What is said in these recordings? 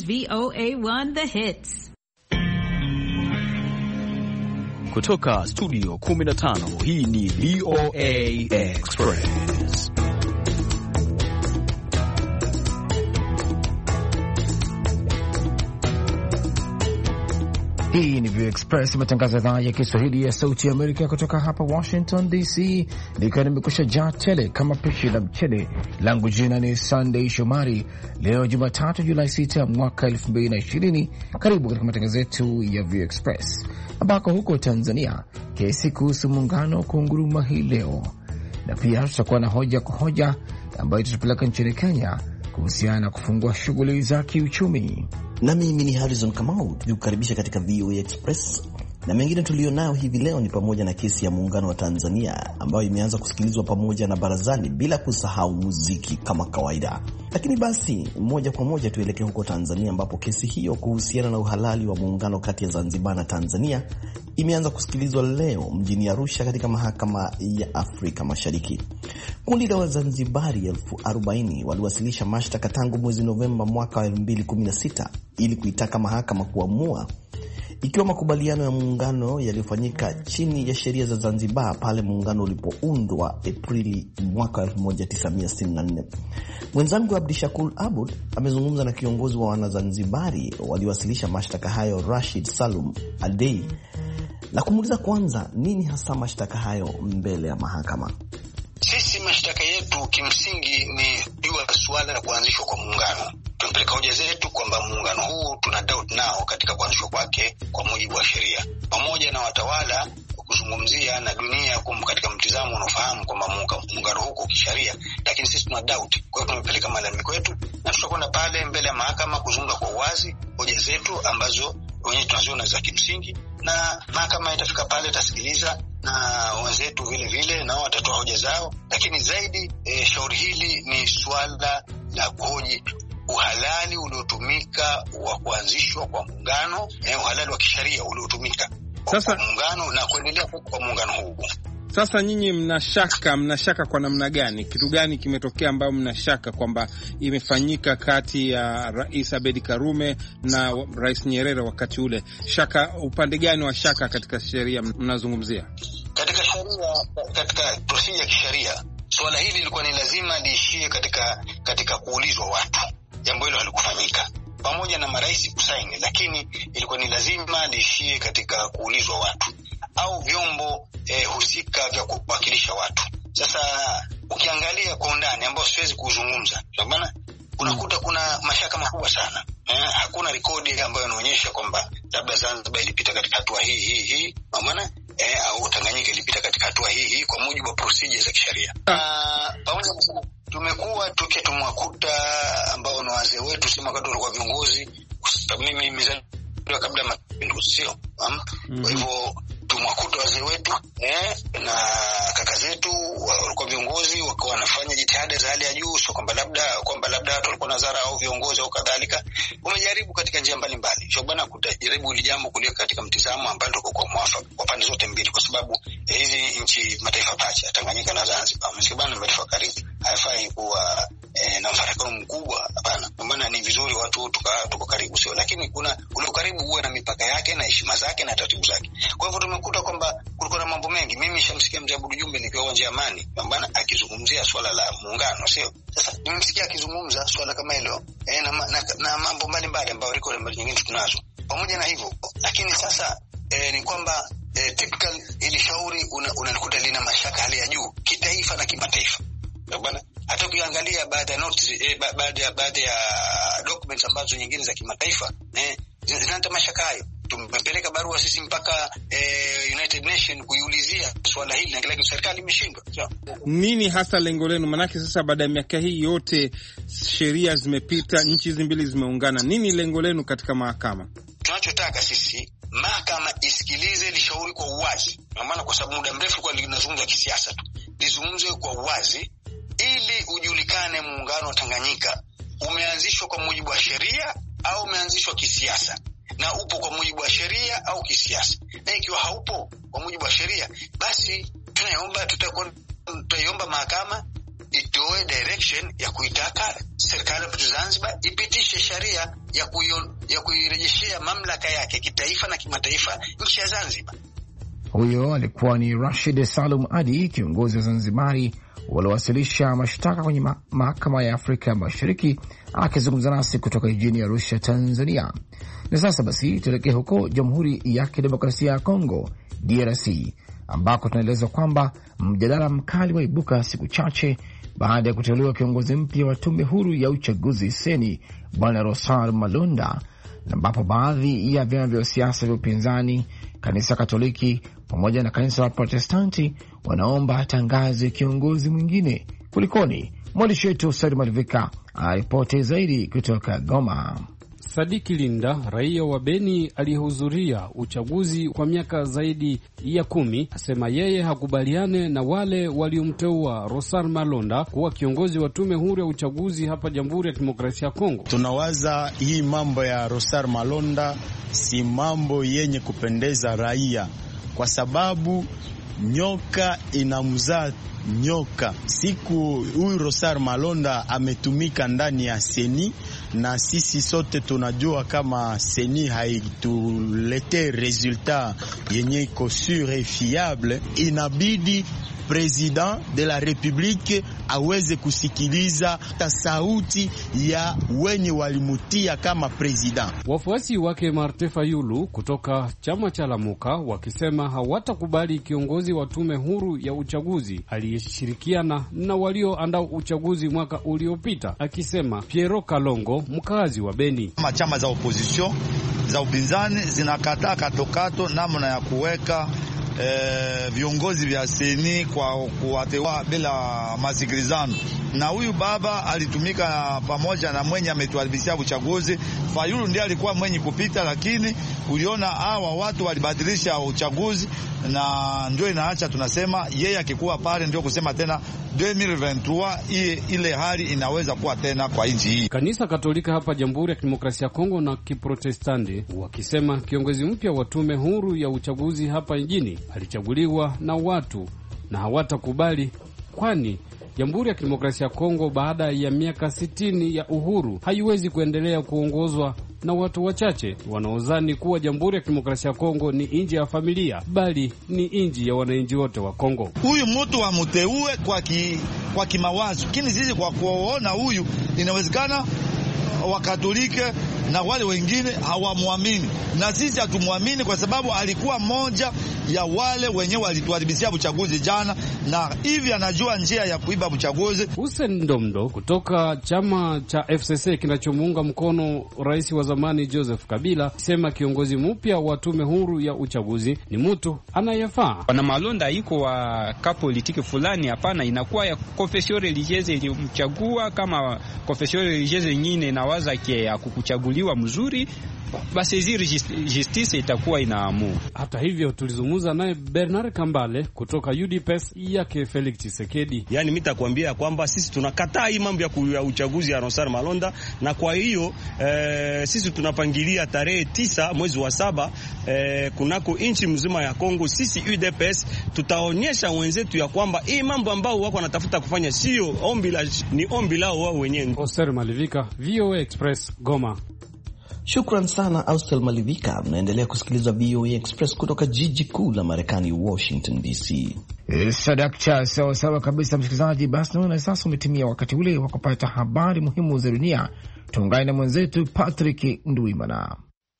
VOA1 The Hits. Kutoka studio 15, hii ni VOA Express. Hii ni VOA Express, matangazo ya idhaa ya Kiswahili ya Sauti ya Amerika kutoka hapa Washington DC. Nikiwa nimekusha jaa tele kama pishi la mchele langu. Jina ni Sunday Shomari. Leo Jumatatu Julai 6 mwaka 2020. Karibu katika matangazo yetu ya VOA Express, ambako huko Tanzania kesi kuhusu muungano kuunguruma hii leo, na pia tutakuwa na hoja kwa hoja ambayo tutapeleka nchini Kenya kuhusiana na kufungua shughuli za kiuchumi. Na mimi ni Harrison Kamau, tukukaribisha katika VOA Express. Na mengine tulionayo hivi leo ni pamoja na kesi ya muungano wa Tanzania ambayo imeanza kusikilizwa pamoja na barazani, bila kusahau muziki kama kawaida. Lakini basi moja kwa moja tuelekee huko Tanzania, ambapo kesi hiyo kuhusiana na uhalali wa muungano kati ya Zanzibar na Tanzania imeanza kusikilizwa leo mjini Arusha katika mahakama ya Afrika Mashariki. Kundi la Wazanzibari 40,000 waliwasilisha mashtaka tangu mwezi Novemba mwaka 2016 ili kuitaka mahakama kuamua ikiwa makubaliano ya muungano yaliyofanyika chini ya sheria za Zanzibar pale muungano ulipoundwa Aprili mwaka 1964. Mwenzangu Abdishakur Abud amezungumza na kiongozi wa Wanazanzibari waliwasilisha mashtaka hayo, Rashid Salum Adei, na kumuuliza kwanza nini hasa mashtaka hayo mbele ya mahakama. Sisi mashtaka yetu kimsingi ni jua suala la kuanzishwa kwa muungano. Tumepeleka hoja zetu kwamba muungano huu tuna doubt nao katika kuanzishwa kwake kwa mujibu wa sheria, pamoja na watawala kuzungumzia na dunia katika mtizamo unaofahamu kwamba muungano huko kisheria, lakini sisi tuna doubt. Kwa hiyo tumepeleka malalamiko yetu na tutakwenda pale mbele ya mahakama kuzungumza kwa uwazi hoja zetu ambazo wenyewe tunaziona za kimsingi, na mahakama itafika pale itasikiliza, na wenzetu vile vile nao watatoa hoja zao. Lakini zaidi shauri hili ni swala la kuhoji uhalali uliotumika wa kuanzishwa kwa muungano, uhalali wa kisheria uliotumika sasa kwa muungano na kuendelea kwa muungano huu. Sasa nyinyi mnashaka kwa namna gani? Kitu gani kimetokea ambayo mnashaka kwamba imefanyika kati ya Rais Abedi Karume na Rais Nyerere wakati ule? Shaka upande gani wa shaka katika sheria mnazungumzia? Katika sheria, katika procedure ya kisheria, swala hili lilikuwa ni lazima liishie katika kuulizwa watu. Jambo hilo halikufanyika, pamoja na marais kusaini, lakini ilikuwa ni lazima liishie katika kuulizwa watu au vyombo husika vya kuwakilisha watu. Sasa ukiangalia kwa undani ambao siwezi kuzungumza, kwa maana unakuta kuna mashaka makubwa sana. Hakuna rekodi ambayo inaonyesha kwamba labda Zanzibar ilipita katika hatua hii, maana au Tanganyika ilipita katika hatua hii kwa mujibu wa procedures za kisheria. Pamoja na tumekuwa tumwakuta ambao ni wazee wetu, sema wakati walikuwa viongozi. Mimi nimezaliwa kabla mapinduzi, sio? Kwa hivyo tumwakuta wazee wetu na kaka zetu walikuwa viongozi, wakawa wanafanya jitihada za hali ya juu, sio kwamba labda watu walikuwa nazara au viongozi au kadhalika. Umejaribu katika njia mbalimbali, sio bwana, kutajaribu ile jambo kuliweka katika mtizamo ambao ndio kwa mwafaka kwa pande zote mbili, kwa sababu hizi nchi mataifa pacha, Tanganyika na Zanzibar, msibana mataifa karibu, haifai kuwa na mfarakano mkubwa. Hapana, kwa maana ni vizuri watu tuko karibu, sio? Lakini kuna ule karibu uwe na mipaka yake na heshima zake na taratibu zake. Kwa hivyo tumekuta kwamba kulikuwa na mambo mengi. Mimi nishamsikia Mzee Abdul Jumbe nikiwa uwanja Amani, bwana, akizungumzia swala la muungano, sio? Sasa nimemsikia akizungumza swala kama hilo na mambo mbalimbali ambayo liko nyingine tunazo pamoja na hivyo. Lakini sasa ni kwamba typical ili shauri unalikuta lina mashaka hali ya juu kitaifa na kimataifa, bwana. Hata ukiangalia baada ya notice baada ya documents ambazo nyingine za kimataifa zinaleta mashaka hayo. Tumepeleka barua sisi mpaka United Nation kuiulizia swala hili, na kila serikali imeshindwa. Nini hasa lengo lenu? Manake sasa baada ya miaka hii yote sheria zimepita, nchi hizi mbili zimeungana. Nini lengo lenu katika mahakama? Tunachotaka sisi mahakama isikilize lishauri kwa uwazi, maana kwa sababu muda mrefu kwa linazungumza kisiasa tu, lizungumzwe kwa uwazi ili ujulikane muungano wa Tanganyika umeanzishwa kwa mujibu wa sheria au umeanzishwa kisiasa, na upo kwa mujibu wa sheria au kisiasa. Na ikiwa haupo kwa mujibu wa sheria, basi tutaiomba mahakama itoe direction ya kuitaka serikali ya Zanzibar ipitishe sheria ya kuirejeshea mamlaka yake kitaifa na kimataifa nchi ya Zanzibar. Huyo alikuwa ni Rashid Salum Adi, kiongozi wa Zanzibari waliowasilisha mashtaka kwenye mahakama ya Afrika Mashariki, akizungumza nasi kutoka jijini Arusha, Tanzania. Na sasa basi tuelekee huko Jamhuri ya Kidemokrasia ya Kongo, DRC, ambako tunaeleza kwamba mjadala mkali waibuka siku chache baada ya kuteuliwa kiongozi mpya wa tume huru ya uchaguzi seni Bwana Rosar Malonda, ambapo baadhi ya vyama vya siasa vya upinzani, kanisa Katoliki pamoja na kanisa la Protestanti wanaomba atangaze kiongozi mwingine. Kulikoni? Mwandishi wetu Said Malivika aripoti zaidi kutoka Goma. Sadiki Linda, raia wa Beni aliyehudhuria uchaguzi kwa miaka zaidi ya 10, asema yeye hakubaliane na wale waliomteua Rosar Malonda kuwa kiongozi wa tume huru ya uchaguzi hapa Jamhuri ya Kidemokrasia ya Kongo. Tunawaza hii mambo ya Rosar Malonda si mambo yenye kupendeza raia, kwa sababu nyoka inamzaa nyoka. Siku huyu Rosar Malonda ametumika ndani ya seni, na sisi sote tunajua kama seni haitulete resultat yenye iko sur et fiable. Inabidi President de la Republique aweze kusikiliza sauti ya wenye walimutia kama president. Wafuasi wake Martin Fayulu kutoka chama cha Lamuka wakisema hawatakubali kiongozi wa tume huru ya uchaguzi aliyeshirikiana na walioandaa uchaguzi mwaka uliopita, akisema Piero Kalongo, mkazi wa Beni. Chama za opposition za upinzani zinakataa katokato namna ya kuweka viongozi vya seni kwa kuwateua bila masikilizano. Na huyu baba alitumika pamoja na mwenye ametuharibishia uchaguzi. Fayulu ndiye alikuwa mwenye kupita, lakini uliona hawa watu walibadilisha uchaguzi, na ndio inaacha tunasema yeye akikuwa pale ndio kusema tena 2023 ile hali inaweza kuwa tena kwa nchi hii. Kanisa Katolika hapa Jamhuri ya Kidemokrasia ya Kongo na Kiprotestanti wakisema kiongozi mpya wa tume huru ya uchaguzi hapa nchini alichaguliwa na watu na hawatakubali, kwani Jamhuri ya Kidemokrasia ya Kongo baada ya miaka 60 ya uhuru haiwezi kuendelea kuongozwa na watu wachache wanaozani kuwa Jamhuri ya Kidemokrasia ya Kongo ni nchi ya familia, bali ni nchi ya wananchi wote wa Kongo. Huyu mtu amuteue kwa kimawazo, lakini sisi kwa kuona huyu inawezekana Wakatolike na wale wengine hawamwamini, na sisi hatumwamini kwa sababu alikuwa mmoja ya wale wenyewe walituharibishia uchaguzi jana, na hivi anajua njia ya kuiba uchaguzi. Hussein Ndomdo kutoka chama cha FCC kinachomuunga mkono rais wa zamani Joseph Kabila sema kiongozi mpya wa tume huru ya uchaguzi ni mtu anayefaa. Bwana Malonda iko wa ka politiki fulani, hapana, inakuwa ya confession religieuse ilimchagua. Kama confession religieuse nyingine na waza kia kukuchaguliwa mzuri, basi ziri justice itakuwa inaamua. Hata hivyo tulizungumza naye Bernard Kambale kutoka UDPS yake Felix Tshisekedi. Yani mimi nitakwambia kwamba sisi tunakataa hii mambo ya uchaguzi ya Rosar Malonda, na kwa hiyo sisi tunapangilia tarehe 9 mwezi wa 7 kunako nchi mzima ya Kongo. Sisi UDPS tutaonyesha wenzetu ya kwamba hii mambo ambao wako wanatafuta kufanya sio ombi la, ni ombi lao wao wenyewe. Oster Malivika, VOA Express, Goma. Shukran sana Austel Malivika. Mnaendelea kusikiliza VOA Express kutoka jiji kuu la Marekani, Washington DC. Sadakcha, sawa kabisa msikilizaji. Basi naona sasa umetimia wakati ule wa kupata habari muhimu za dunia. Tuungane na mwenzetu Patrick Nduimana.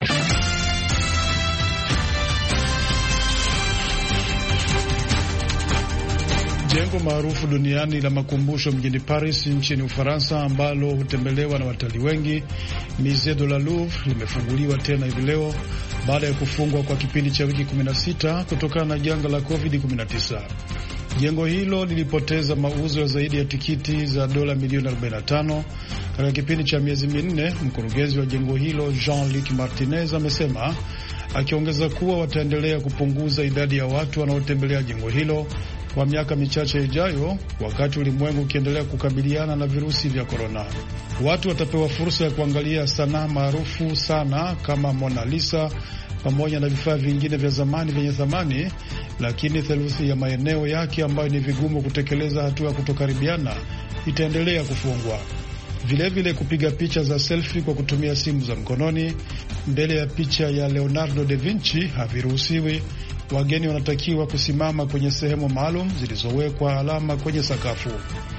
Jengo maarufu duniani la makumbusho mjini Paris nchini Ufaransa, ambalo hutembelewa na watalii wengi, Musée de la Louvre, limefunguliwa tena hivi leo baada ya kufungwa kwa kipindi cha wiki 16 kutokana na janga la COVID-19. Jengo hilo lilipoteza mauzo ya zaidi ya tikiti za dola milioni 45 katika kipindi cha miezi minne. Mkurugenzi wa jengo hilo Jean-Luc Martinez amesema, akiongeza kuwa wataendelea kupunguza idadi ya watu wanaotembelea jengo hilo kwa miaka michache ijayo, wakati ulimwengu ukiendelea kukabiliana na virusi vya korona. Watu watapewa fursa ya kuangalia sanaa maarufu sana kama Mona Lisa pamoja na vifaa vingine vya zamani vyenye thamani, lakini theluthi ya maeneo yake ambayo ni vigumu kutekeleza hatua ya kutokaribiana itaendelea kufungwa. Vilevile kupiga picha za selfie kwa kutumia simu za mkononi mbele ya picha ya Leonardo da Vinci haviruhusiwi. Wageni wanatakiwa kusimama kwenye sehemu maalum zilizowekwa alama kwenye sakafu.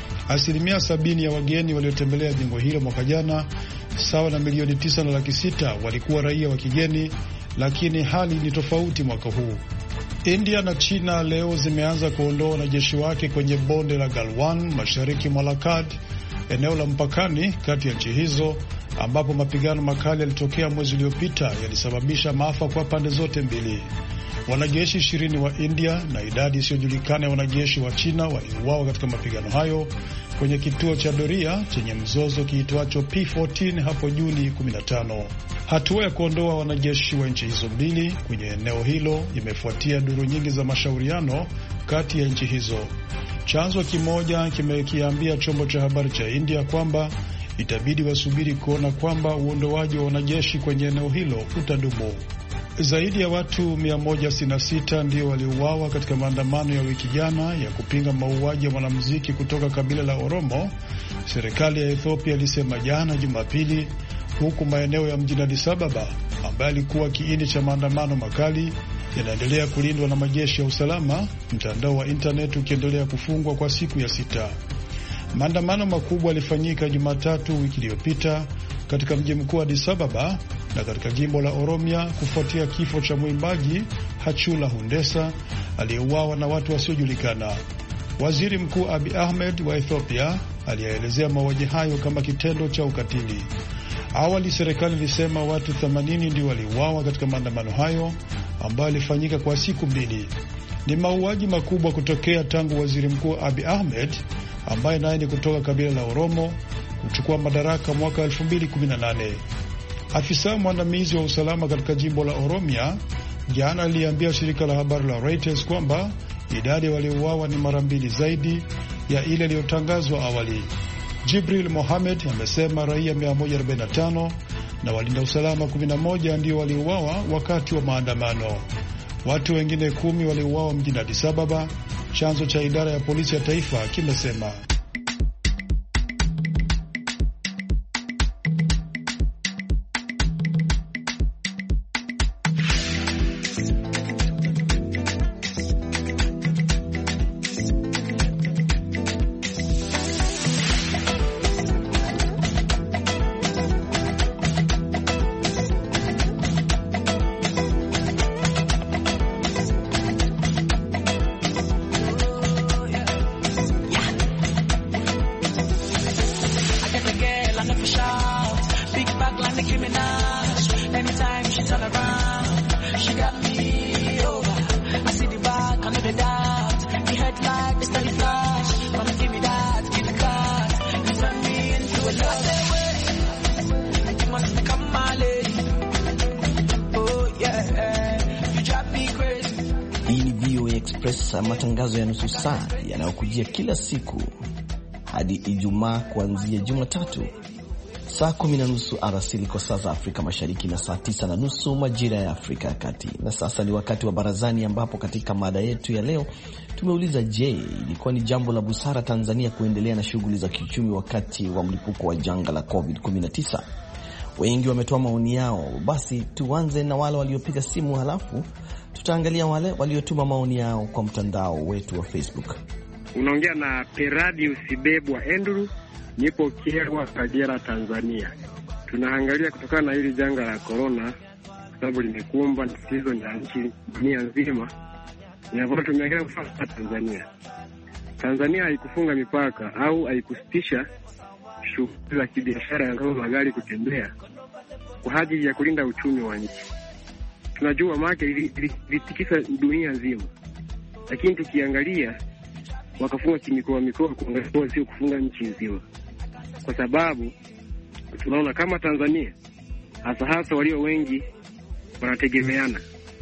70% ya wageni waliotembelea jengo hilo mwaka jana, sawa na milioni 9.6 walikuwa raia wa kigeni, lakini hali ni tofauti mwaka huu. India na China leo zimeanza kuondoa wanajeshi wake kwenye bonde la Galwan mashariki mwa Lakad, eneo la mpakani kati ya nchi hizo, ambapo mapigano makali yalitokea mwezi uliopita yalisababisha maafa kwa pande zote mbili. Wanajeshi 20 wa India na idadi isiyojulikana ya wanajeshi wa China waliuawa katika mapigano hayo kwenye kituo cha doria chenye mzozo kiitwacho P14 hapo Juni 15. Hatua ya kuondoa wanajeshi wa nchi hizo mbili kwenye eneo hilo imefuatia duru nyingi za mashauriano kati ya nchi hizo. Chanzo kimoja kimekiambia chombo cha habari cha India kwamba itabidi wasubiri kuona kwamba uondoaji wa wanajeshi kwenye eneo hilo utadumu. Zaidi ya watu 166 ndio waliuawa katika maandamano ya wiki jana ya kupinga mauaji ya mwanamuziki kutoka kabila la Oromo, serikali ya Ethiopia ilisema jana Jumapili, huku maeneo ya mjini Addis Ababa ambayo alikuwa kiini cha maandamano makali yanaendelea kulindwa na majeshi ya usalama, mtandao wa internet ukiendelea kufungwa kwa siku ya 6. Maandamano makubwa yalifanyika Jumatatu wiki iliyopita katika mji mkuu Addis Ababa na katika jimbo la Oromia kufuatia kifo cha mwimbaji Hachula Hundessa aliyeuawa na watu wasiojulikana. Waziri Mkuu Abiy Ahmed wa Ethiopia aliyaelezea mauaji hayo kama kitendo cha ukatili. Awali serikali ilisema watu 80 ndio waliuawa katika maandamano hayo ambayo yalifanyika kwa siku 2. Ni mauaji makubwa kutokea tangu Waziri Mkuu Abiy Ahmed ambaye naye ni kutoka kabila la Oromo kuchukua madaraka mwaka 2018. Afisa mwandamizi wa usalama katika jimbo la Oromia jana aliambia shirika la habari la Reuters kwamba idadi ya waliouawa ni mara 2 zaidi ya ile iliyotangazwa awali. Jibril Mohamed amesema raia 145 na walinda usalama 11 ndio waliuawa wakati wa maandamano. Watu wengine 10 waliuawa mjini Addis Ababa, chanzo cha idara ya polisi ya taifa kimesema. Matangazo ya nusu saa yanayokujia kila siku hadi Ijumaa kuanzia Jumatatu saa 10:30 alasiri kwa saa za Afrika Mashariki na saa 9:30 majira ya Afrika ya Kati. Na sasa ni wakati wa barazani, ambapo katika mada yetu ya leo tumeuliza, je, ilikuwa ni jambo la busara Tanzania kuendelea na shughuli za kiuchumi wakati wa mlipuko wa janga la COVID-19? Wengi wametoa maoni yao. Basi tuanze na wale waliopiga simu, halafu tutaangalia wale waliotuma maoni yao kwa mtandao wetu wa Facebook. Unaongea na Peradi Usibebwa Andrew, nipo Kyerwa, Kagera, Tanzania. Tunaangalia kutokana na hili janga la corona, sababu limekumba tatizo la nchi dunia nzima. Ninavyo tumeangalia kwa Tanzania. Tanzania haikufunga mipaka au haikusitisha shughuli za kibiashara kama magari kutembea kwa ajili ya kulinda uchumi wa nchi. Tunajua maana ilitikisa dunia nzima, lakini tukiangalia wakafunga mikoa kuangalia sio kufunga nchi nzima, kwa sababu tunaona kama Tanzania hasa walio wengi wanategemeana,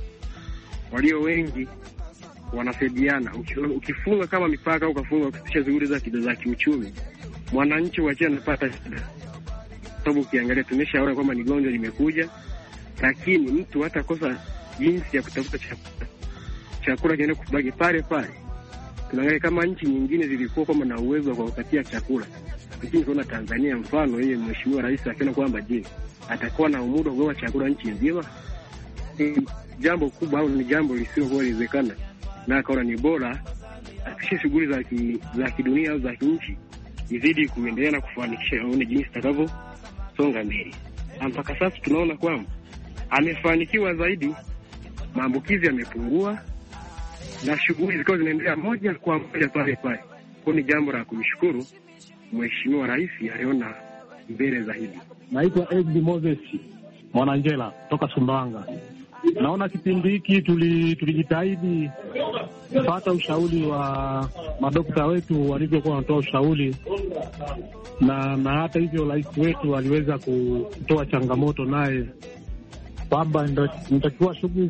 walio wengi wanasaidiana. Ukifunga kama mipaka au ukafunga kusitisha shughuli za kiuchumi, mwananchi wa chini anapata shida, sababu ukiangalia tumeshaona kwamba ni gonjwa limekuja lakini mtu hatakosa jinsi ya kutafuta chakula kiende kubaki pale pale. Tunaangalia kama nchi nyingine zilikuwa kama na uwezo wa kupatia chakula, lakini kuna Tanzania mfano yeye mheshimiwa rais akiona kwamba je, atakuwa na umudu wa kugawa chakula nchi nzima? Jambo kubwa au ni jambo lisilowezekana, na akaona ni bora akishe shughuli za kidunia au za kinchi izidi kuendelea na kufanikisha aone jinsi takavyo songa mbele. Mpaka sasa tunaona kwamba amefanikiwa zaidi, maambukizi yamepungua na shughuli zikawa zinaendelea moja kwa moja pale pale. Kwa ni jambo la kumshukuru mheshimiwa rais, aliona mbele zaidi. Naitwa Ed Moses Mwananjela toka Sumbawanga. Naona kipindi hiki tulijitahidi kupata ushauri wa madokta wetu walivyokuwa wanatoa ushauri, na hata hivyo rais wetu aliweza kutoa changamoto naye kwamba nitakiwa shughuli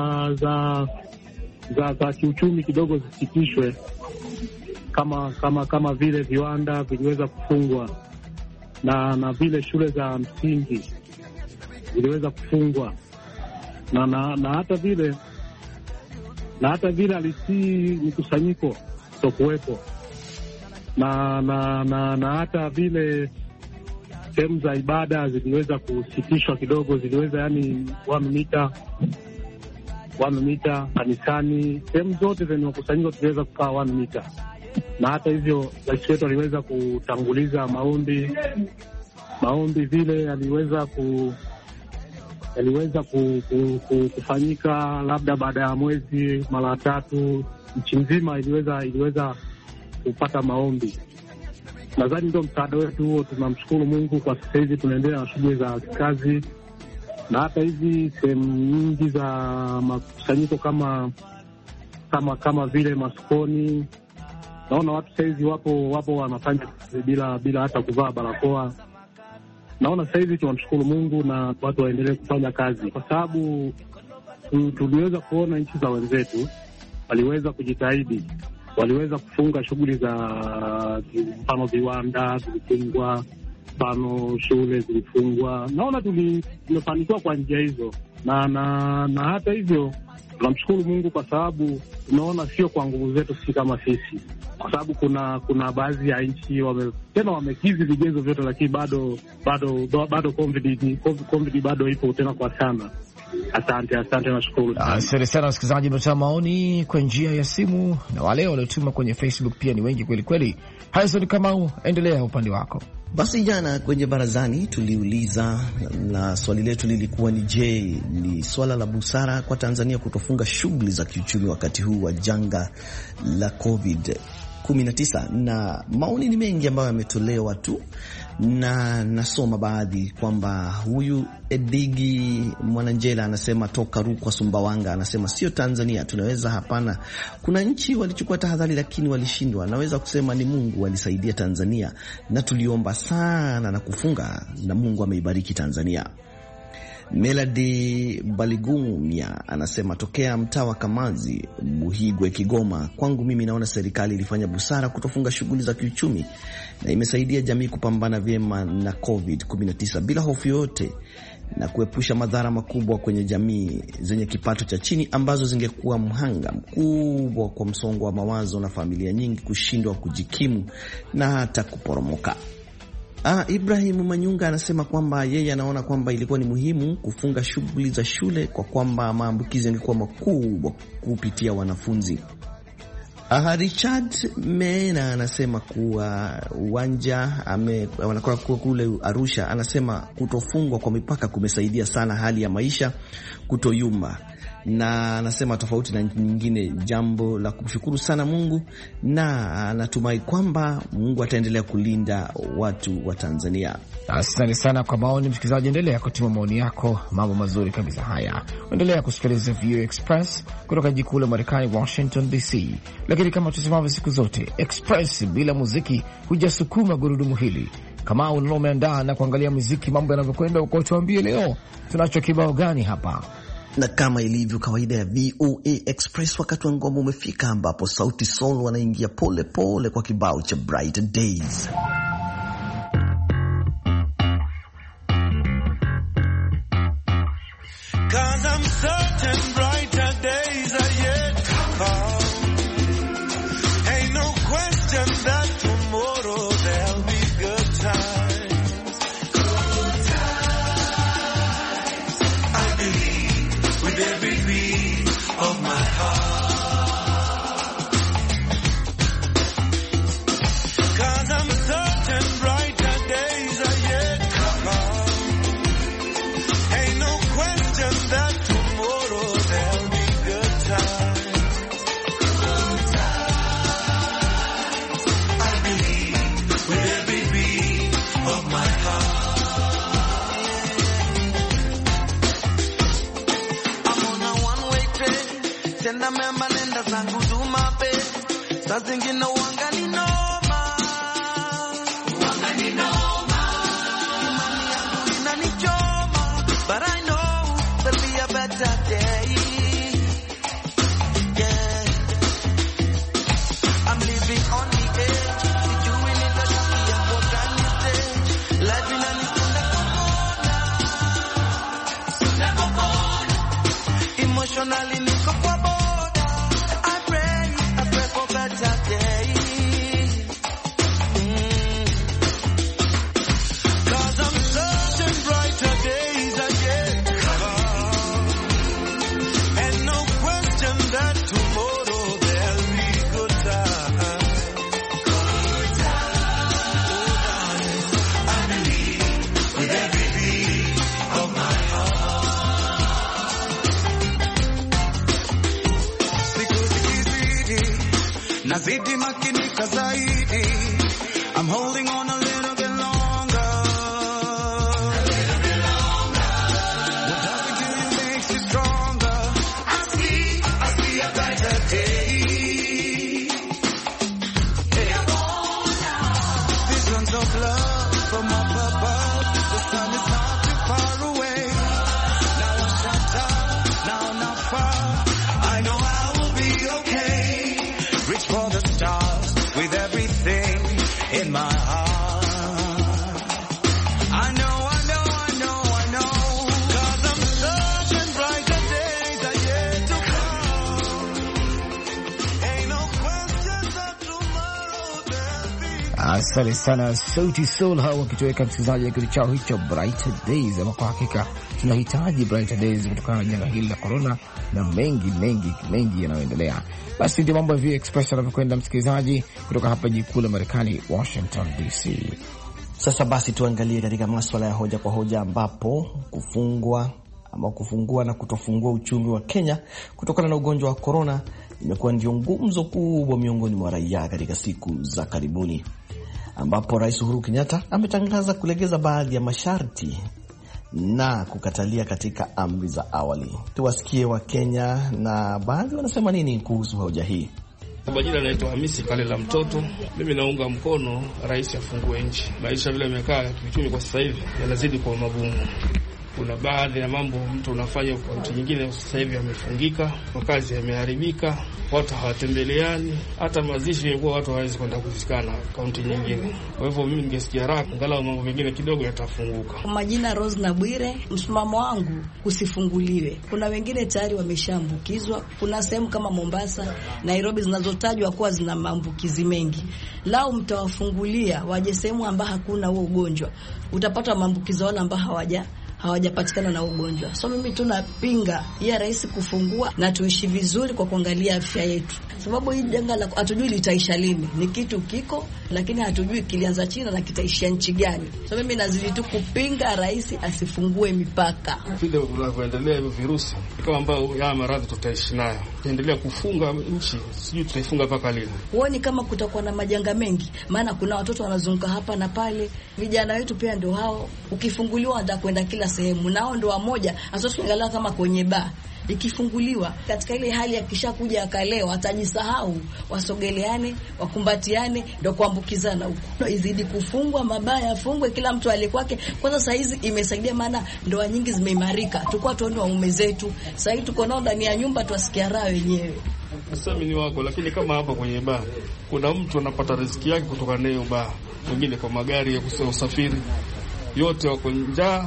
za kiuchumi kidogo zisitishwe, kama vile viwanda viliweza kufungwa na vile shule za msingi ziliweza kufungwa na hata vile alisii mikusanyiko kutokuwepo na hata vile sehemu za ibada ziliweza kusitishwa kidogo, ziliweza yani 1 mita kanisani, sehemu zote zenye mkusanyiko tuliweza kukaa 1 mita. Na hata hivyo rais wetu aliweza kutanguliza maombi vile yaliweza kufanyika labda baada ya mwezi mara 3, nchi nzima iliweza kupata maombi. Nadhani ndio msaada wetu huo. Tunamshukuru Mungu kwa sasa hivi tunaendelea na shughuli za kazi, na hata hizi sehemu nyingi za makusanyiko kama vile masokoni, naona watu sasa hivi wapo wanafanya bila hata kuvaa barakoa. Naona sasa hivi tunamshukuru Mungu na watu waendelee kufanya kazi, kwa sababu tuliweza kuona nchi za wenzetu waliweza kujitahidi, waliweza kufunga shughuli za mfano viwanda vilifungwa, mfano shule zilifungwa. Naona tumefanikiwa kwa njia hizo, na hata hivyo tunamshukuru Mungu kwa sababu tunaona sio kwa nguvu zetu sisi kama sisi, kwa sababu kuna baadhi ya nchi wamekizi vigezo vyote, lakini bado COVID bado ipo tena kwa sana. Asante, nashukuru. Asante sana wasikilizaji, umetoa maoni kwa njia ya simu na wale waliotuma kwenye Facebook pia ni wengi kweli kweli. Harrison Kamau, endelea upande wako. Basi jana kwenye barazani tuliuliza, na swali letu lilikuwa ni je, ni swala la busara kwa Tanzania kutofunga shughuli za kiuchumi wakati huu wa janga la COVID-19? Na maoni ni mengi ambayo yametolewa tu, na nasoma baadhi kwamba huyu Edigi Mwananjela anasema toka Rukwa Sumbawanga, anasema sio Tanzania tunaweza, hapana. Kuna nchi walichukua tahadhari lakini walishindwa. Naweza kusema ni Mungu alisaidia Tanzania, na tuliomba sana na kufunga, na Mungu ameibariki Tanzania. Melody Baligumia anasema tokea mtaa wa Kamazi, Buhigwe, Kigoma, kwangu mimi naona serikali ilifanya busara kutofunga shughuli za kiuchumi, na imesaidia jamii kupambana vyema na COVID-19 bila hofu yote, na kuepusha madhara makubwa kwenye jamii zenye kipato cha chini ambazo zingekuwa mhanga mkubwa kwa msongo wa mawazo na familia nyingi kushindwa kujikimu na hata kuporomoka. Ibrahim Manyunga anasema kwamba yeye anaona kwamba ilikuwa ni muhimu kufunga shughuli za shule kwa kwamba maambukizi yangekuwa makubwa kupitia wanafunzi. Richard Mena anasema kuwa uwanja wanakuwa kule Arusha, anasema kutofungwa kwa mipaka kumesaidia sana hali ya maisha kutoyumba, na anasema tofauti na nyingine, jambo la kumshukuru sana Mungu, na anatumai kwamba Mungu ataendelea kulinda watu wa Tanzania. Asante sana kwa maoni, msikilizaji, endelea kutuma maoni yako, mambo mazuri kabisa haya. Endelea kusikiliza VOA Express kutoka jiji kuu la Marekani, Washington DC. Lakini kama tusemavyo siku zote, Express bila muziki hujasukuma gurudumu hili. Kama umeandaa na kuangalia muziki, mambo yanavyokwenda uko, tuambie leo tunacho kibao gani hapa. Na kama ilivyo kawaida ya VOA Express, wakati wa ngoma umefika, ambapo Sauti Sol wanaingia pole pole kwa kibao cha Brighter Days. 'Cause I'm certain brighter days are yet to come. Ain't no question that tomorrow there'll be good times. Good times. I believe with every beat of my heart. 'Cause I'm certain brighter days are yet to come. Ain't no question that tomorrow there'll be good times. Good times. I believe with every beat of my heart. I'm on a one-way train. Senda memba nenda zangu Dumape. Saa zingine wanga ni noma. Wanga ni noma. Imani yangu inanichoma. But I know there'll be a better day. Yeah. I'm living on the edge. Sijui nitafikia kwa gani stage. Life inanisunda kokona. Emotionally niko kwa boda. I pray for better days. 'Cause I'm certain brighter days are yet to come. And no question that tomorrow there'll be good times. Good times. I believe with every beat of my heart. Siku zikizidi, nazidi makinika zaidi. I'm holding on a little bit longer. What doesn't kill you makes you stronger. I see a brighter day. Visions of love from up above. The sun is not too far away. Now I'm shut up, now I'm not far. I know I will be okay. Reach for the stars with everything in my heart. I know. 'Cause I'm certain brighter days are yet to come. Ain't no question that tomorrow there'll be. Asante sana Sauti Sol hao wakitoweka msikilizaji kitu chao hicho Brighter Days. Ama kwa hakika tunahitaji Brighter Days kutokana na janga hili la corona na mengi yanayoendelea. Basi ndio mambo ya VOA Express yanavyokwenda msikilizaji, kutoka hapa jiji kuu la Marekani, Washington DC. Sasa basi tuangalie katika masuala ya hoja kwa hoja, ambapo kufungua na kutofungua uchumi wa Kenya kutokana na ugonjwa wa corona imekuwa ndio ngumzo kubwa miongoni mwa raia katika siku za karibuni, ambapo Rais Uhuru Kenyatta ametangaza kulegeza baadhi ya masharti na kukatalia katika amri za awali. Tuwasikie wa Kenya na baadhi wanasema nini kuhusu hoja hii. Kwa jina naitwa Hamisi Kalela Mtoto. Mimi naunga mkono rais afungue nchi. Maisha vile yamekaa kiuchumi kwa sasa hivi yanazidi kuwa magumu. Kuna baadhi ya mambo mtu unafanya kwa nchi nyingine sasa hivi yamefungika, makazi yameharibika, watu hawatembeleani, hata mazishi yalikuwa watu hawawezi kwenda kuzikana kaunti nyingine. Kwa hivyo mimi ningesikia raha angalau mambo mengine kidogo yatafunguka. Majina Rose na Bwire, msimamo wangu kusifunguliwe. Kuna wengine tayari wameshaambukizwa. Kuna sehemu kama Mombasa, Nairobi zinazotajwa kuwa zina maambukizi mengi. Lao mtawafungulia waje sehemu ambapo hakuna huo ugonjwa. Utapata maambukizo wale ambao hawajapatikana na ugonjwa. So mimi tunapinga ya rais kufungua na tuishi vizuri kwa kuangalia afya yetu. Sababu hii janga la hatujui litaisha lini. Ni kitu kiko lakini hatujui kilianza China na kitaishia nchi gani. So mimi nazidi tu kupinga rais asifungue mipaka. Vile kunavyoendelea hivyo virusi kama ambao ya maradhi tutaishi nayo. Endelea kufunga nchi, sijui tutaifunga mpaka lini. Huoni kama kutakuwa na majanga mengi? Maana kuna watoto wanazunguka hapa na pale. Vijana wetu pia ndio hao. Ukifunguliwa watakwenda kila sehemu. Nao ndio wamoja. Hasa tukiangalia kama kwenye baa. Ikifunguliwa katika ile hali ya kisha kuja akalewa atajisahau, wasogeleane, wakumbatiane, ndio kuambukizana huko. Izidi kufungwa, mabaya yafungwe, kila mtu alikwake. Kwanza saa hizi imesaidia, maana ndoa nyingi zimeimarika. Tulikuwa tuone waume zetu, sasa hivi tuko nao ndani ya nyumba, tuasikia raha wenyewe. Usemi ni wako, lakini kama hapa kwenye baa kuna mtu anapata riziki yake kutoka nayo baa, wengine kwa magari ya usafiri, yote wako njaa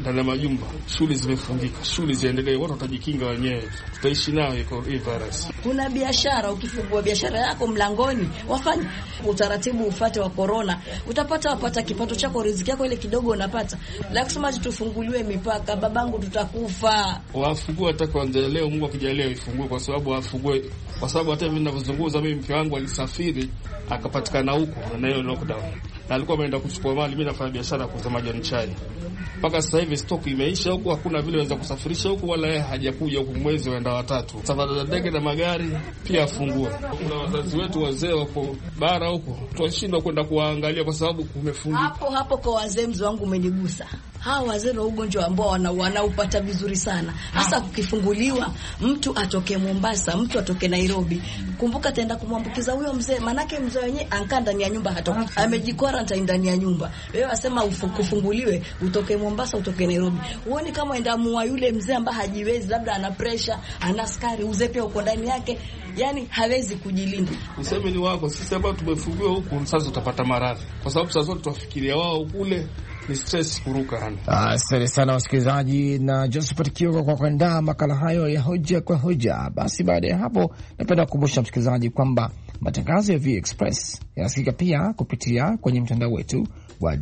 ndani ya majumba, shule zimefungika, shule ziendelee, watu watajikinga wenyewe, tutaishi nayo hii virus. Kuna biashara, ukifungua biashara yako mlangoni, wafanye utaratibu ufate wa corona, wapata kipato chako, riziki yako ile kidogo unapata. La kusema tufunguliwe mipaka, babangu tutakufa. Wafungue hata kuanzia leo, Mungu akijalia ifungue, kwa sababu hata mimi ninavyozungumza, mimi mke wangu alisafiri akapatikana huko na hiyo lockdown, na alikuwa ameenda kuchukua mali. Mimi nafanya biashara kuuza majani chai, mpaka sasa hivi stock imeisha huko, hakuna vile waweza kusafirisha huko, wala yeye hajakuja huko, mwezi waenda watatu. Safari za ndege na magari pia afungue. Kuna wazazi wetu wazee wako bara huko, tunashindwa kwenda kuwaangalia kwa sababu kumefungwa. Hapo kwa wazee, mzee wangu umenigusa. Hawa wazee na ugonjwa ambao wanaupata vizuri sana. Hasa kukifunguliwa, mtu atoke Mombasa, mtu atoke Nairobi, kumbuka ataenda kumwambukiza huyo mzee, manake mzee wenyewe ankaa ndani ya nyumba, hatoki, amejikwarantine ndani ya nyumba. Wewe wasema kufunguliwe, utoke Mombasa, utoke Nairobi, uone kama enda muwa yule mzee ambaye hajiwezi, labda ana pressure, ana sukari, uzee pia uko ndani yake, yani hawezi kujilinda. Useme ni wako, sisi ambao tumefungiwa huku sasa utapata maradhi, kwa sababu sasa zote tuwafikiria wao kule ni stress kuruka. Asante sana wasikilizaji na Josephat Kioko kwa kuandaa makala hayo ya hoja kwa hoja. Basi baada ya hapo, napenda kukumbusha msikilizaji kwamba matangazo ya VOA Express yanasikika pia kupitia kwenye mtandao wetu wa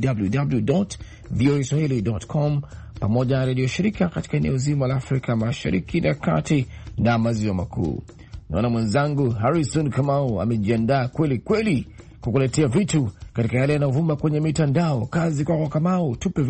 www.voaswahili.com pamoja na redio shirika katika eneo zima la Afrika Mashariki na Kati na Maziwa Makuu. Naona mwenzangu Harrison Kamau amejiandaa kweli kweli kukuletea vitu katika yale yanayovuma kwenye mitandao. Kazi kwa Kamau, tupe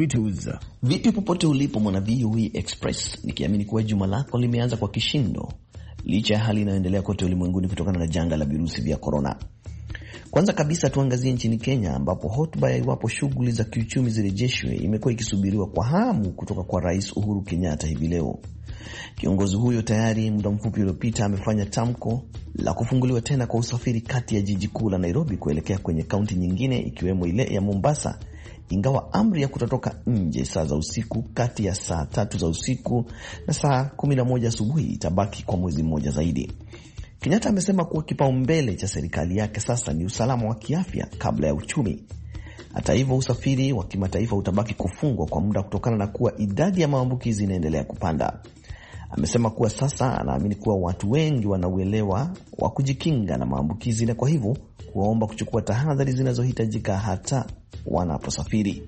vipi popote ulipo mwana VOA Express, nikiamini kuwa juma lako limeanza kwa kishindo licha ya hali inayoendelea kote ulimwenguni kutokana na janga la virusi vya corona. Kwanza kabisa tuangazie nchini Kenya, ambapo hotuba ya iwapo shughuli za kiuchumi zirejeshwe imekuwa ikisubiriwa kwa hamu kutoka kwa Rais Uhuru Kenyatta hivi leo. Kiongozi huyo tayari muda mfupi uliopita amefanya tamko la kufunguliwa tena kwa usafiri kati ya jiji kuu la Nairobi kuelekea kwenye kaunti nyingine ikiwemo ile ya Mombasa, ingawa amri ya kutotoka nje saa za usiku kati ya saa 3 za usiku na saa 11 asubuhi itabaki kwa mwezi mmoja zaidi. Kenyatta amesema kuwa kipaumbele cha serikali yake sasa ni usalama wa kiafya kabla ya uchumi. Hata hivyo, usafiri wa kimataifa utabaki kufungwa kwa muda kutokana na kuwa idadi ya maambukizi inaendelea kupanda. Amesema kuwa sasa anaamini kuwa watu wengi wanauelewa wa kujikinga na maambukizi, na kwa hivyo kuwaomba kuchukua tahadhari zinazohitajika hata wanaposafiri.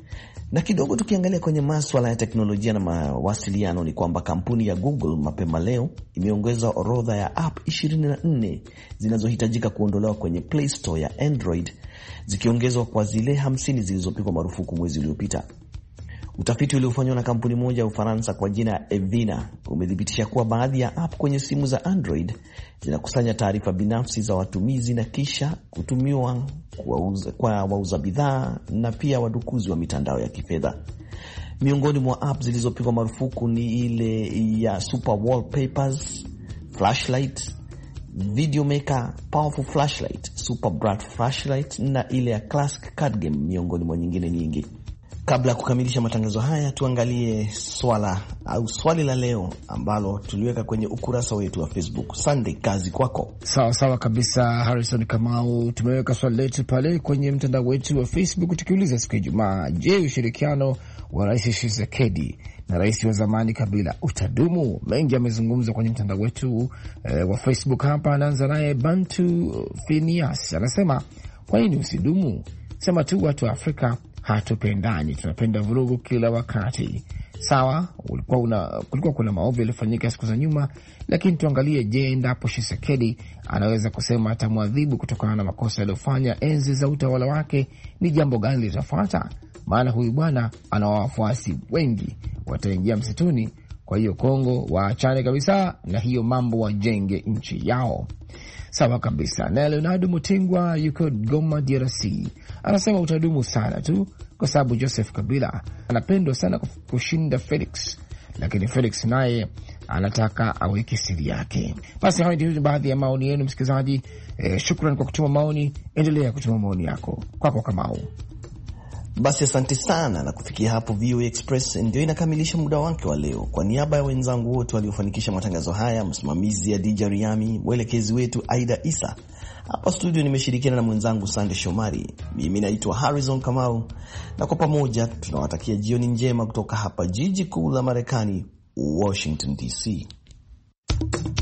Na kidogo tukiangalia kwenye masuala ya teknolojia na mawasiliano, ni kwamba kampuni ya Google mapema leo imeongeza orodha ya app 24 zinazohitajika kuondolewa kwenye Play Store ya Android, zikiongezwa kwa zile 50 zilizopigwa marufuku mwezi uliopita. Utafiti uliofanywa na kampuni moja ya Ufaransa kwa jina ya Evina umethibitisha kuwa baadhi ya app kwenye simu za Android zinakusanya taarifa binafsi za watumizi na kisha kutumiwa kwa wauza bidhaa na pia wadukuzi wa mitandao ya kifedha. Miongoni mwa app zilizopigwa marufuku ni ile ya Super Wallpapers, Flashlight, Video Maker, Powerful Flashlight, Super Bright Flashlight na ile ya Classic Card Game, miongoni mwa nyingine nyingi. Kabla ya kukamilisha matangazo haya, tuangalie swali la leo ambalo tuliweka kwenye ukurasa wetu wa Facebook. Sunday, kazi kwako. Sawa kabisa Harrison Kamau, tumeweka swali letu pale kwenye mtandao wetu wa Facebook tukiuliza siku ya Ijumaa, je, ushirikiano wa Rais Tshisekedi na rais wa zamani Kabila utadumu? Mengi amezungumza kwenye mtandao wetu wa Facebook. Hapa anaanza naye Bantu Phineas, anasema kwa nini usidumu? Sema tu watu wa Afrika hatupendani, tunapenda vurugu kila wakati. Sawa, kulikuwa kuna maovu yaliyofanyika siku za nyuma, lakini tuangalie, je, endapo Tshisekedi anaweza kusema atamwadhibu kutokana na makosa aliyofanya enzi za utawala wake, ni jambo gani litafuata? Maana huyu bwana ana wafuasi wengi, wataingia msituni. Kwa hiyo Kongo waachane kabisa na hiyo mambo, wajenge nchi yao. Sawa kabisa. Na Leonardo Mutingwa yuko Goma, DRC, anasema utadumu sana tu kwa sababu Joseph Kabila anapendwa sana kushinda Felix, lakini Felix naye anataka aweke siri yake. Basi hayo ndio baadhi ya maoni yenu msikilizaji. Shukrani kwa kutuma maoni, endelea kutuma maoni yako. Kwako Kamau. Basi asante sana, na kufikia hapo VOA Express ndio inakamilisha muda wake wa leo. Kwa niaba ya wenzangu wote waliofanikisha matangazo haya, msimamizi Adija Riami, mwelekezi wetu Aida Isa, hapa studio nimeshirikiana na mwenzangu Sande Shomari. Mimi naitwa Harrison Kamau, na kwa pamoja tunawatakia jioni njema kutoka hapa jiji kuu la Marekani, Washington DC.